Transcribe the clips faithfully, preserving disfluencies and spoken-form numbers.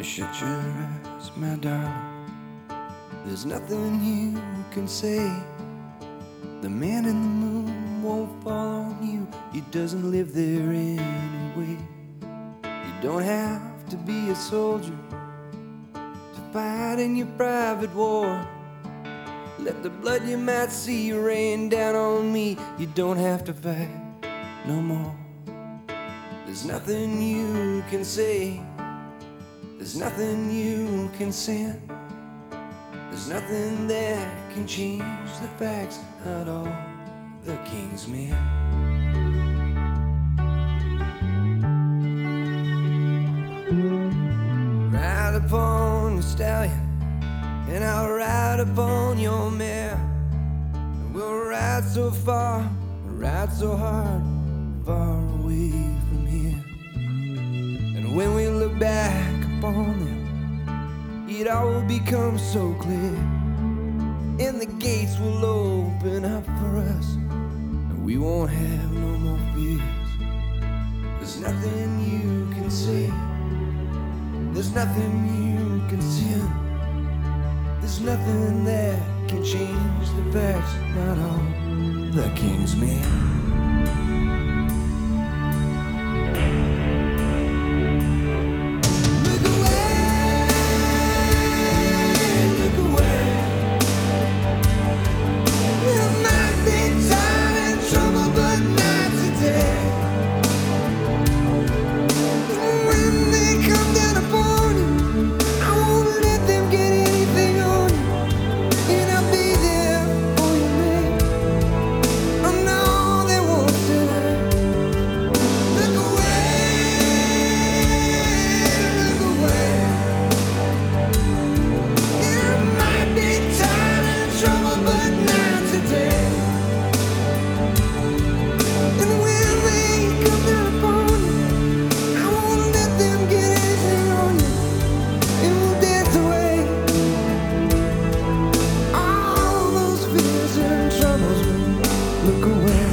Shut your eyes, my darling. There's nothing you can say. The man in the moon won't fall on you. He doesn't live there anyway. You don't have to be a soldier to fight in your private war. Let the blood you might see rain down on me. You don't have to fight no more. There's nothing you can say. There's nothing you can send. There's nothing that can change the facts. Not all the king's men. Ride upon the stallion, and I'll ride upon your mare. And we'll ride so far, we'll ride so hard, far away from here. And when we look back upon them, it all will become so clear. And the gates will open up for us, and we won't have no more fears. There's nothing you can say. There's nothing you can sin. There's nothing that can change the facts. Not all the king's men. Look away.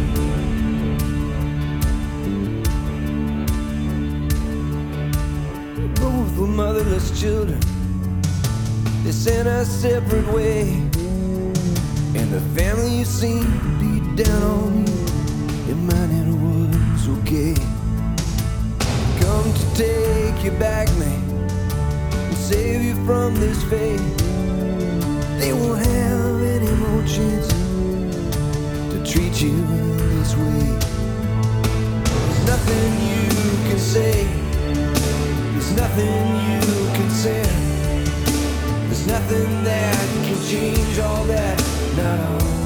Both were motherless children. They sent us separate way. And the family you seen beat down on you, and mine it was okay. Come to take you back, man, and save you from this fate. They won't have any more chances to treat you this way. There's nothing you can say. There's nothing you can say. There's nothing that can change all that. Not all